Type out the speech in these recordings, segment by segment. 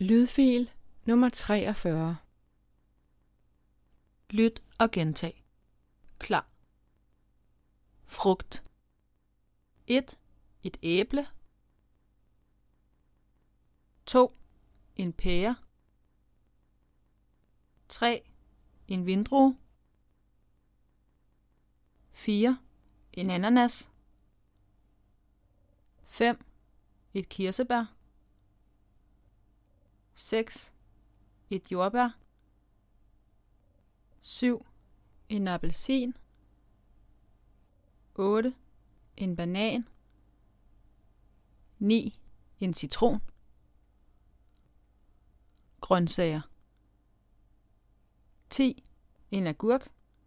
Lydfil nummer 43. Lyt og gentag. Klar. Frugt. 1. Et æble. 2. En pære. 3. En vindrue. 4. En ananas. 5. Et kirsebær. 6. Et jordbær. 7. En appelsin. 8. En banan. 9. En citron. Grøntsager. 10. En agurk.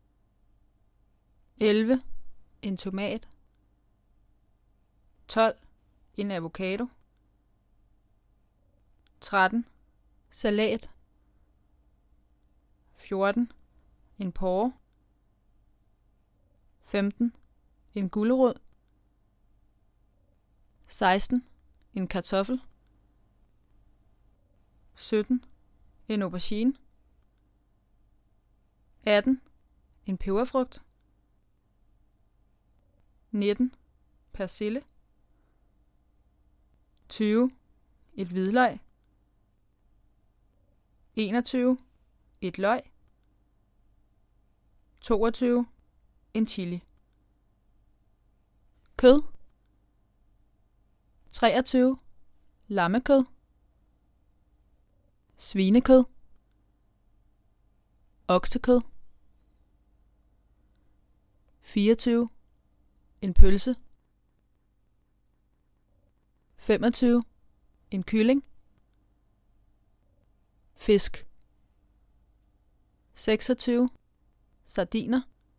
11. En tomat. 12. En avocado. 13. Salat. 14. En porre. 15. En gulerod. 16. En kartoffel. 17. En aubergine. 18. En peberfrugt. 19. Persille. 20. Et hvidløg. 21. Et løg. 22. En chili. Kød. 23. Lammekød. Svinekød. Oksekød. 24. En pølse. 25. En kylling. Fisk. 26. Sardiner.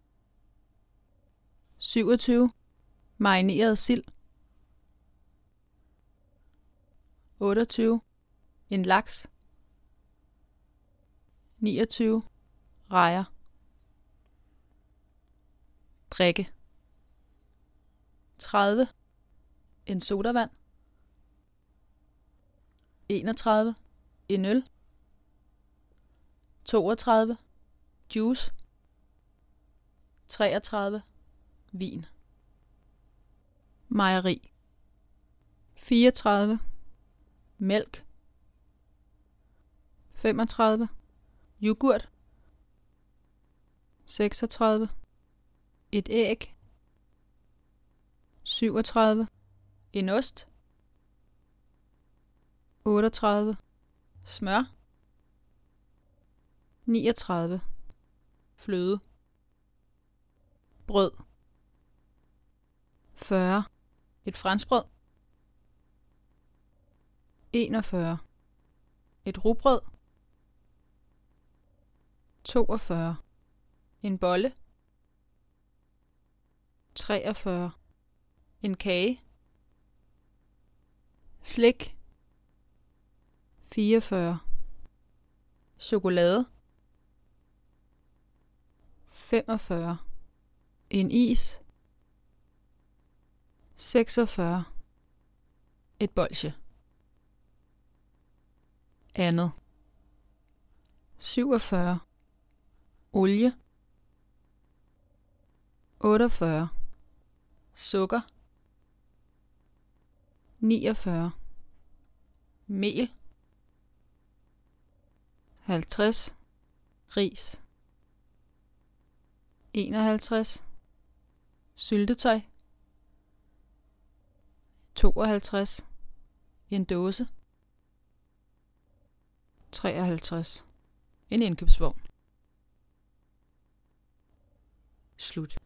27. Marineret sild. 28. En laks. 29. Rejer. Drikke. 30. En sodavand. 31. En øl. 32. Juice. 33. Vin. Mejeri. 34. Mælk. 35. Yoghurt. 36. Et æg. 37. En ost. 38. Smør. 39. Fløde. Brød. 40. Et franskbrød. 41. Et rugbrød. 42. En bolle. 43. En kage. Slik. 44. Chokolade. 45. En is. 46. Et bolsje. Andet. 47. Olie. 48. Sukker. 49. Mel. 50. Ris. 51. Syltetøj. 52. En dåse. 53. En indkøbsvogn. Slut.